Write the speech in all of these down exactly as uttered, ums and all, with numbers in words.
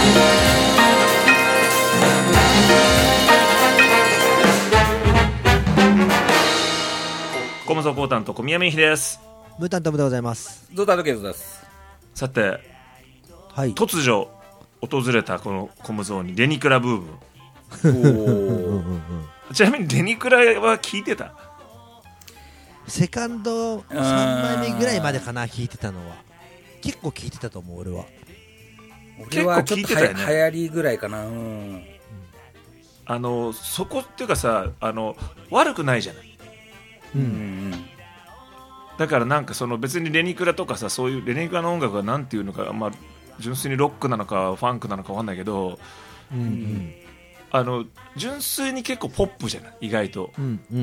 コムソコータンと小宮山秀です。 ムータントムでございます。 ゾウタドケゾです。 さて、 はい、 突如訪れたこのコムゾーにレニクラブームおちなみにレニクラは聞いてた？ セカンドさんまいめぐらいまでかな、聞いてたのは。結構聞いてたと思う、俺は。 俺はちょっと流行りぐらいかな、うん、 あのそこっていうかさ、あの悪くないじゃない、うんうん、だからなんかその別にレニクラとかさ、そういうレニクラの音楽がなんていうのか、まあ、純粋にロックなのかファンクなのか分かんないけど、うんうん、あの純粋に結構ポップじゃない、意外と、うんうんうんうん、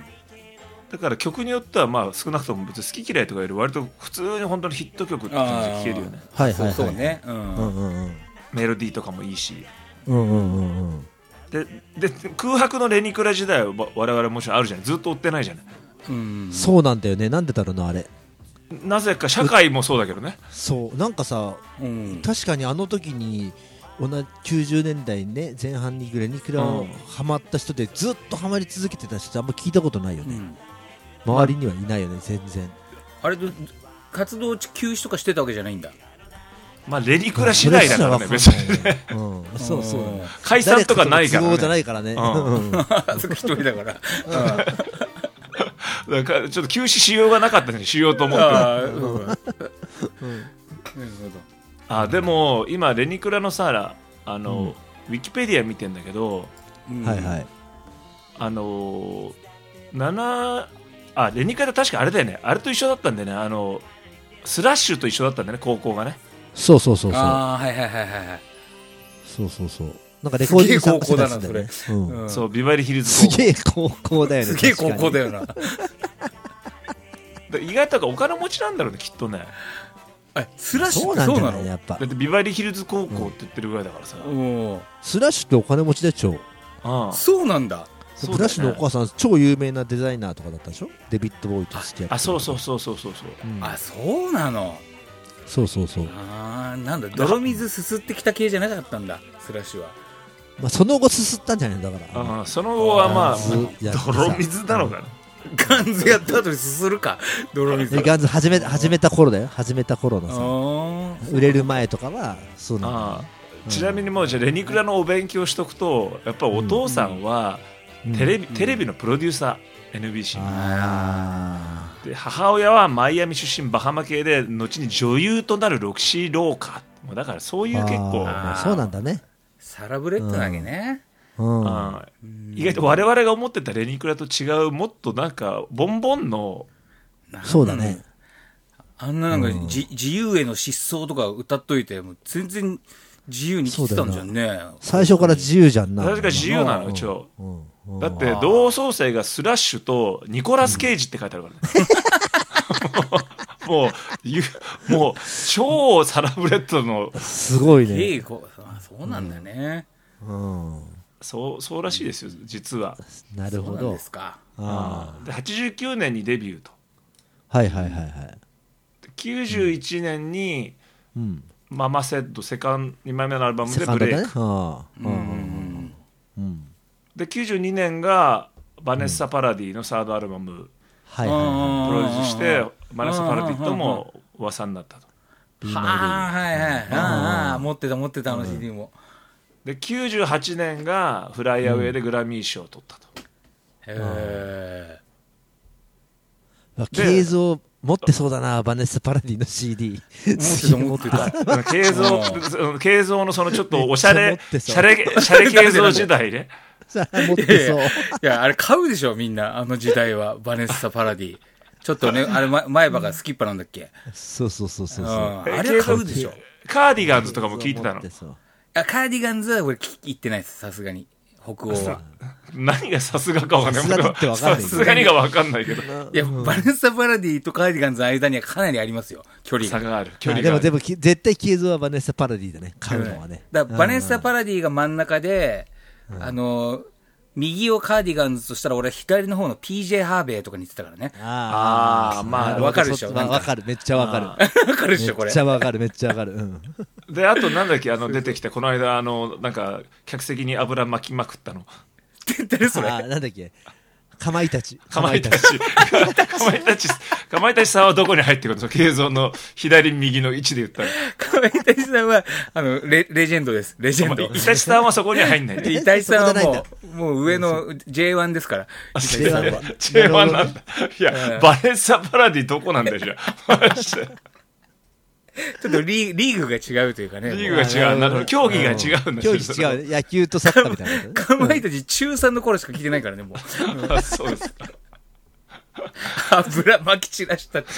だから曲によってはまあ少なくとも別に好き嫌いとかより割と普通に本当にヒット曲って感じで聴けるよね。 はいはいはい、 そうね、うんうんうん、 メロディーとかもいいし、 うんうんうんうん、 で, で空白のレニクラ時代は我々もちろんあるじゃない、ずっと追ってないじゃない、 うん、そうなんだよね。なんでだろうな、あれ。 なぜか社会もそうだけどね。 そうなんかさ、うん、確かにあの時に同じきゅうじゅうねんだい、ね、前半にレニクラをハマった人でずっとハマり続けてた人あんま聞いたことないよね、うん、周りにはいないよね、全然。 あれ活動休止とかしてたわけじゃないんだ。 まあレニクラ次第だからね、別にね、うん、 そうそう、 解散とかないからね、 都合じゃないからね、うん、 そこ一人だからだからちょっと休止しようがなかったね、しようと思って。あ、うんうん、あでも今レニクラのさ、あの、うん、ウィキペディア見てんだけど、 うん、はいはい、 あのななあレニクラ確かあれだよね、あれと一緒だったんだよね、あのスラッシュと一緒だったんだよね、高校がね。 そうそうそうそう、 ああはいはいはいはい、 そうそうそう、なんかレコーディング高校だなそれ、 うんうん、そうビバリーヒルズ高校、すげえ高校だよね、 すげえ高校だよな意外とお金持ちなんだろうね、きっとね。 スラッシュってそうなの、やっぱ。 だってビバリーヒルズ高校って言ってるぐらいだからさ、うん、 スラッシュってお金持ちでしょ。 ああそうなんだ。 スラッシュのお母さん超有名なデザイナーとかだったでしょ、デビッド・ボーイと付き合って。 あそうそうそうそうそうそう、 うん、あそうなの。 そうそうそう。 あなんだ、泥水すすってきた系じゃなかったんだ、スラッシュは。 まあ、その後すすったんじゃないだから。 あその後はまあ泥水なのかな、 ガンズやった後にすするか、泥水。 ガンズ始め始めた頃だよ、始めた頃のさ、売れる前とかはそうなんだ、ね。あ、 うん、ちなみにもうじゃあレニクラのお勉強しとくと、やっぱお父さんはテレビ、うん、テレビのプロデューサー、エヌビーシー あで、母親はマイアミ出身バハマ系で後に女優となるロキシー・ローカー、だからそういう結構そうなんだね、 サラブレッドなわけね、 うんうん、意外と我々が思ってたレニクラと違う、もっとなんかボンボンの、 そうだね、 あんななんか、うん、自由への失踪とか歌っといてもう全然自由に聴いてたんじゃんね。 最初から自由じゃんな。 確か自由なの、一応、うんうん、だって同窓生がスラッシュとニコラス・ケイジって書いてあるからね、うん、もうもう超サラブレッドのすごいね。 そうなんだね、 うんうん、そうそうらしいですよ実は。 なるほど。 そうなんですか。 あではちじゅうきゅうねんにデビューと、 はいはいはいはい。 きゅうじゅういちねんに、うん、ママセッドセカンドにまいめのアルバムでブレイク、ね、はあうんうん、できゅうじゅうにねんがバネッサ・パラディのサードアルバム、うんはいはいはい、プロデュースしてバネッサ・パラディとも噂になったと。 はあはいはい、ああ持ってた持ってたあの シーディー も、 できゅうじゅうはちねんがフライアウェイでグラミー賞を取ったと、うん、へえ映像持ってそうだな、バネッサ・パラディの シーディー持ってた持ってた軽像軽像のそのちょっとおしゃれシャレシャレ軽像時代ね持ってそう。いや、 いやあれ買うでしょみんな、あの時代はバネッサ・パラディちょっとね、あれ前歯がスキッパなんだっけ。 そうそうそうそう、うん、 あれは買うでしょ。 カーディガンズとかも聞いてたの。 あカーディガンズは俺聞いてないです、さすがに。北欧は何がさすがかわかんない。さすがにがわかんないけど。 いや、バネッサ・パラディとカーディガンズの間にはかなりありますよ、距離が。 差がある。距離がある。 でもでも絶対ケイゾはバネッサ・パラディだね、買うのはね。 だからバネッサ・パラディが真ん中で、うん、あの右をカーディガンズとしたら俺は左の方の ピージェー ハーベイとかに言ってたからね。 ああ、まあわかるでしょ。 わかる、めっちゃわかる。 わかるでしょこれ。 めっちゃわかる、めっちゃわかる。うん。 であとなんだっけあの出てきたこの間あのなんか客席に油巻きまくったの誰それあなんだっけかまいたちかまいたちかまいたちかまいたちさんはどこに入ってくるの？慶三の左右の位置で言ったらかまいたちさんはあの レ, レジェンドですレジェンド。 イタチさんはそこには入んないね。 イタチさんはもうもう上の ジェイワン ですから。 ジェイワン ジェイワン なんだ。いや、バレンサパラディどこなんだよちょっとリーリーグが違うというかね。 リーグが違う。なるほど。競技が違うんだ。 競技違う。野球とサッカーみたいな。 かまいたち中さんの頃しか聞いてないからね、もう。 あ、そうですか。 油巻き散らしたって。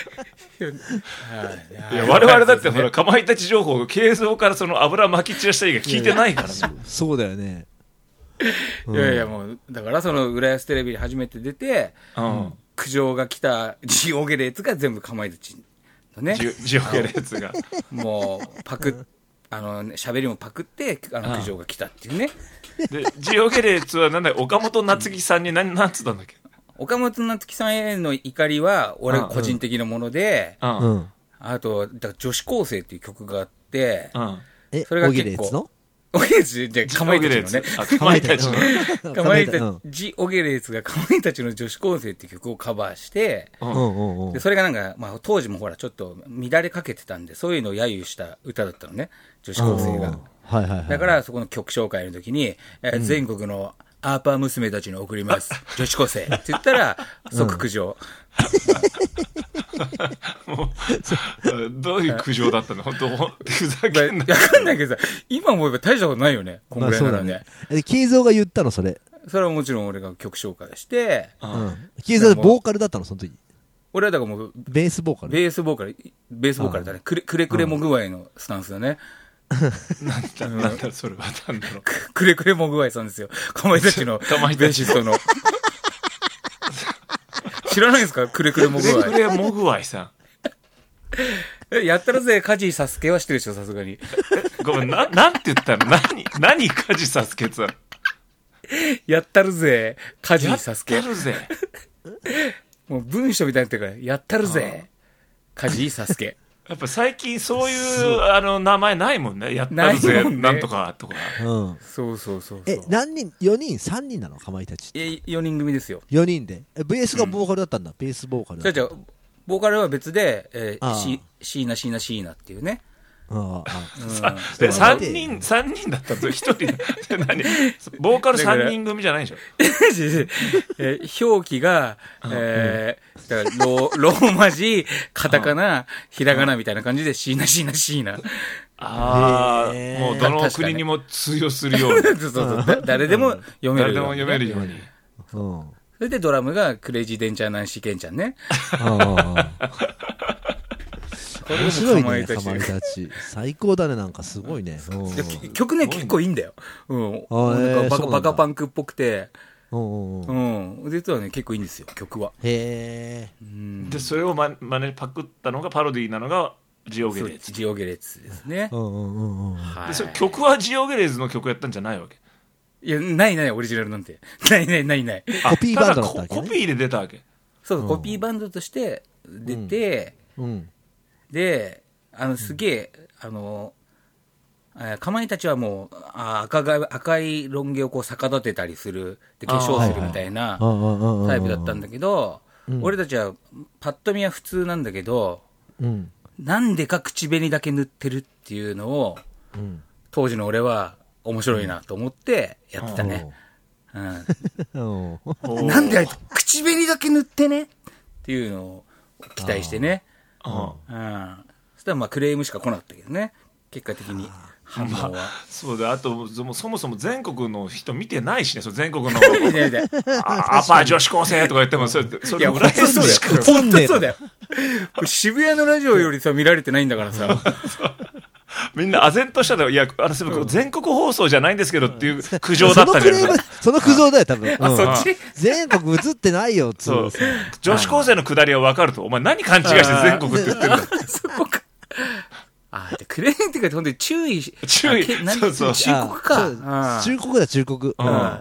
いや、我々だってほら、かまいたち情報、慶三からその油巻き散らした以外聞いてないからね。 そうだよね。 いやいや、もう、だからその浦安テレビに初めて出て、苦情が来たジオゲレーツが全部かまいたち。ね、 ジオゲレーツがもうパクあの喋りもパクってあの苦情が来たっていうね。 でジオゲレーツはなんだ岡本夏樹さんに何何つったんだっけ？ 岡本夏樹さんへの怒りは俺個人的なもので、 うんうん、 あとだから女子高生っていう曲があって、 うん、えそれが結構のオゲレーツじゃかまいたちのね。 かまいたちの。 かまいたち、オゲレーツがかまいたちの女子高生っていう曲をカバーして、 うん、 でそれがなんか、まあ当時もほらちょっと乱れかけてたんで、そういうのを揶揄した歌だったのね、女子高生が。 はいはいはい。 だからそこの曲紹介の時に、えー、全国のアーパー娘たちに送ります。女子高生って言ったら、即苦情。 もうどういう苦情だったの本当ふざけんな。 わかんないけどさ、今思えば大したことないよね。こんぐらいならね。 慶三が言ったのそれ。 それはもちろん俺が曲紹介して、 慶三ボーカルだったのその時。 俺はだからもうベースボーカル。 ベースボーカル、ベースボーカルだね。くれくれくれも具合のスタンスだね。 なんだなんだそれはなんだろう。 くれくれも具合さんですよ。かまいたちのベーシストの。知らないですか？くれくれもぐわい。 くれくれもぐわいさん。やったらぜ、カジサスケは知ってるでしょ、さすがに。 ごめん、な、なんて言ったの？何、何カジサスケって言ったの？ やったるぜ、カジサスケ。 やったるぜ。 もう文章みたいになってるから、やったるぜ、カジサスケ。 やっぱ最近そういう、あの、名前ないもんね。やったるぜ、ね、なんとか、とか。 うん。 そうそうそうそう。 え、何人 ?よ 人 ?さんにんなのかまいたちって。 え、よにん組ですよ。 よにんで。え、ベースがボーカルだったんだ。うん、ベースボーカルだった。 じゃあ、ボーカルは別で、えー、シシーナ、シーナ、シーナっていうね。 ああ、うん、さんにん、三人だったんですよ。ひとり。何ボーカルさんにん組じゃないでしょ。 えー、表記が、えー、だからロー、ローマ字、カタカナ、ひらがなみたいな感じで、シーナ、シーナ、シーナ。 ああ、もうどの国にも通用するように。そうそうそう。誰でも読めるように。 誰でも読めるように。 うん。 それでドラムがクレイジーデンチャーナンシーケンちゃんね。 ああ。面白いね、かまいたち。最高だね、なんかすごいね。 曲ね、結構いいんだよ。うん。なんかバカ、バカパンクっぽくて。うん。実はね、結構いいんですよ、曲は。 へえ。 で、それをま、まね、パクったのが、パロディーなのが、ジオゲレーツ。 ジオゲレーツですね。 うんうんうんうん。 で、それ曲はジオゲレーツの曲やったんじゃないわけ？ いや、ないない、オリジナルなんて。ないないないない。 コピーバンドだったわけね。 コピーで出たわけ。 そう、コピーバンドとして出て、で、あの、すげえ、あの、かまいたちはもう、あ赤が赤いロン毛をこう逆立てたりする、で化粧するみたいなタイプだったんだけど、俺たちはパッと見は普通なんだけど、うん、なんでか口紅だけ塗ってるっていうのを、うん、当時の俺は面白いなと思ってやってたね。うん、なんであいつ口紅だけ塗ってねっていうのを期待してね。うん、そしたらまあクレームしか来なかったけどね、結果的に。反応は、まあ、 そうだ。あとそもそも全国の人見てないしね。そ全国のアッパー女子高生とか言ってもそれそれ裏返すしか本当そうだよ。渋谷のラジオよりさ見られてないんだからさ。 みんな唖然としたら、いや、あの、うん、全国放送じゃないんですけどっていう苦情だったじゃないですか。 その苦情だよ、多分。 あ、そっち全国映ってないよ、 そう。女子高生のくだりは分かると。お前何勘違いして全国って言ってるんだ。 そこか。ああ、クレーンっていうか、ほんとに注意。 注意。そうそう。 忠告か。 忠告だ、忠告。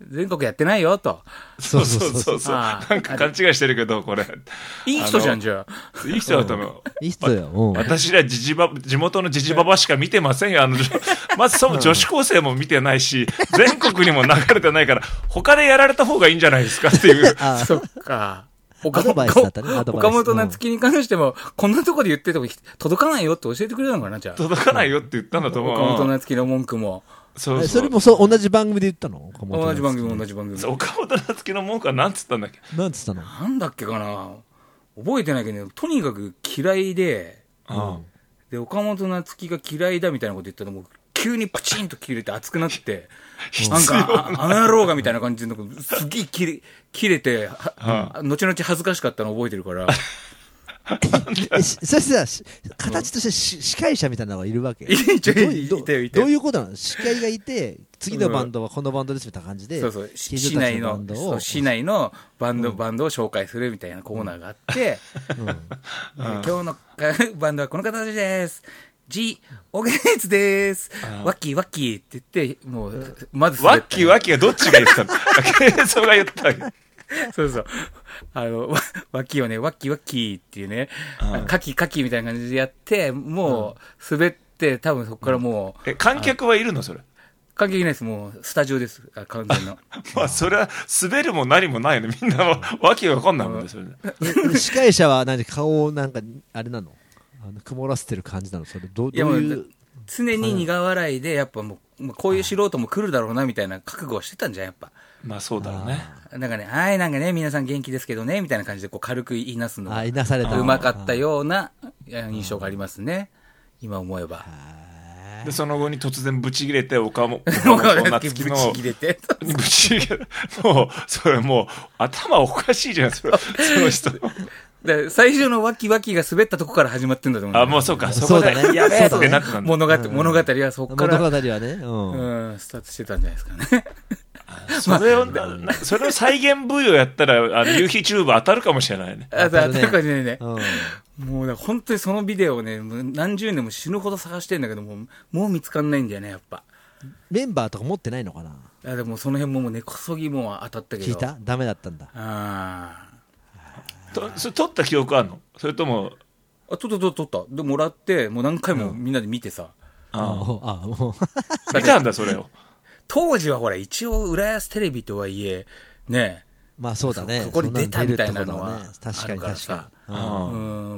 全国やってないよと。 そうそうそうそう。なんか勘違いしてるけど、これ。 いい人じゃん、じゃあ。いい人だと思う。 いい人よ。 私らジジバ、地元のジジババしか見てませんよ。あの、まずその女子高生も見てないし、全国にも流れてないから、他でやられた方がいいんじゃないですかっていう。 そっか。 アドバイスだったね、アドバイス。 岡本夏樹に関しても、こんなとこで言ってても届かないよって教えてくれたのかな、じゃあ。 届かないよって言ったんだと思う。 岡本夏樹の文句も。 そうそう。それもそう、同じ番組で言ったの？ 同じ番組、同じ番組。 岡本夏樹の文句は何つったんだっけ？ 何つったの？ なんだっけかな、覚えてないけど、とにかく嫌いで、うん、で、岡本夏樹が嫌いだみたいなこと言ったら、もう急にプチンと切れて熱くなって、なんか、あの野郎がみたいな感じで、すげえ切れ、切れて、うん、後々恥ずかしかったの覚えてるから。 そしてさ、形として司会者みたいなのがいるわけ。 いたよ、いたよ。 どういうことなの？司会がいて、次のバンドはこのバンドですみたいな感じで、 そうそう、市内の、市内のバンド、バンドを紹介するみたいなコーナーがあって、今日のバンドはこの方たちです。G、オゲーツです。ワッキー、ワッキーって言って、もう、まずワッキー、ワッキーはどっちが言ったの？ケイソが言ったわけ。 そうそう。あの、ワッキーをね、ワッキーワッキーっていうね、カキカキみたいな感じでやって、もう、滑って、多分そこからもう。え、観客はいるのそれ？ 観客いないです。もう、スタジオです。完全の。 まあ、それは、滑るも何もないよね。みんなは、わけがわかんないもんですよね。 司会者は何顔をなんか、あれなの？あの曇らせてる感じなの？それどういう？ 常に苦笑いで、やっぱもう、こういう素人も来るだろうなみたいな覚悟をしてたんじゃん、やっぱ。 まあそうだろうね。 なんかね、はい、なんかね、皆さん元気ですけどね、みたいな感じでこう軽く言いなすのが、 いなされた。 うまかったような印象がありますね。今思えば。 で、その後に突然ブチ切れて、岡本夏樹の。 ブチ切れて。 ブチ切れ。もう、それもう、頭おかしいじゃん、その人。 で最初のワキワキが滑ったとこから始まってんだと思う。 あ、もうそうか、そこで、ね、やべえってなってたんだ。 物語、物語はそこから。 物語はね、 うん、スタートしてたんじゃないですかね。 それを、それを再現 V をやったら、あの、夕日チューブ当たるかもしれないね。 当たるかもしれないね。もうだ、本当にそのビデオをね、何十年も死ぬほど探してんだけども、もう見つかんないんだよね、やっぱ。 メンバーとか持ってないのかな？ あ、でもその辺ももう根こそぎも当たったけど。 聞いた？ダメだったんだ。 ああ。 とそれ撮った記憶あるの？それともあ、撮った撮った撮ったでもらってもう何回もみんなで見てさ、 うん、ああもう見たんだそれを。 当時はほら一応浦安テレビとはいえね、 まあそうだね、 ここに出たみたいなのは確かに確かに、 うん、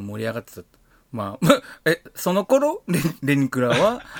盛り上がってた。まあえその頃レレニクラ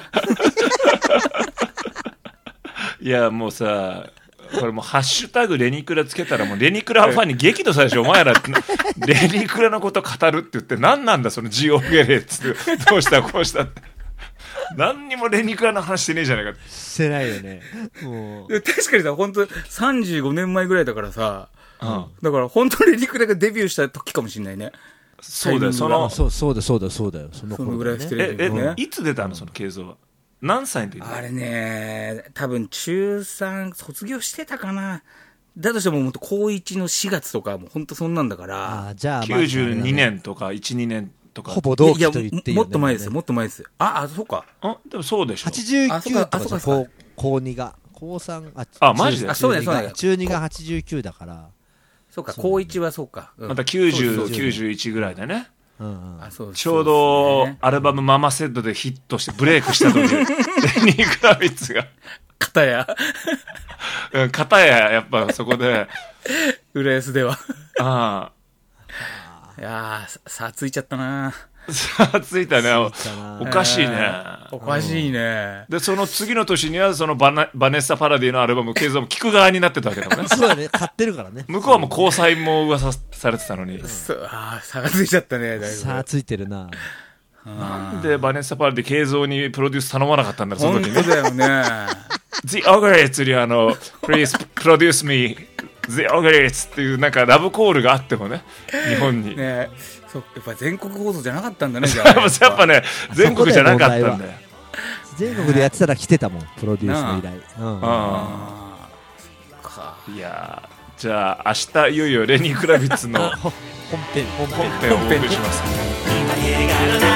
はいやもうさ、これもうハッシュタグレニクラつけたらもうレニクラファンに激怒されるでしょ。お前らレニクラのこと語るって言って何なんだそのジオゲレっつってどうしたこうしたって何にもレニクラの話してねえじゃないか。 してないよね。もう確かにさ、本当さんじゅうごねんまえぐらいだからさ、うん、だから本当レニクラがデビューした時かもしれないね。 そうだよ、そのそうそうだそうだそうだよ、その頃、ね、そのぐらいしてる、 ね、ええいつ出たのその映像は？何歳の時？ あれね、多分中さん卒業してたかな。だとしても本当高いちのしがつとかもう本当そんなんだから。 あ、じゃあきゅうじゅうにねんとかいち、にねんとか。 ほぼ同期と言っていいよ、ね、 もっと前ですもっと前です。ああ、そうか。 あ、でもそうでしょ。 はちじゅうきゅうとかじゃ高高にが高さん、ああマジで。 あそうだそうだ。 中にがはちじゅうきゅうだから。 そうか、高いちはそうか。 うん、またきゅうじゅう、きゅうじゅういちぐらいだね。 うんうん、 あそうちょうどアルバムママセットでヒットしてブレイクした時レニー・クラビッツが片や片ややっぱそこで浦安ではああいやーさあついちゃったな。 さあついたね。おかしいね、 えー、おかしいね、 うん、でその次の年にはそのバナバネッサ・パラディのアルバムケイゾーも聞く側になってたわけだもんね。 そうだね、買ってるからね。 向こうはもう交際も噂されてたのに、うん、 ああ差がついちゃったね。だいぶ差がついてるな。 なんでバネッサ・パラディケイゾーにプロデュース頼まなかったんだろその時に。 本当だよね。 The Ogres にあの Please produce me The Ogres っていうなんかラブコールがあってもね日本にね。そうやっぱ全国放送じゃなかったんだね。じゃあねやっぱね全国じゃなかったんだよ。 全国でやってたら来てたもんプロデュースの依頼。うん、 ああいやじゃあ明日いよいよレニー・クラビッツの本編本編本編をお送りします。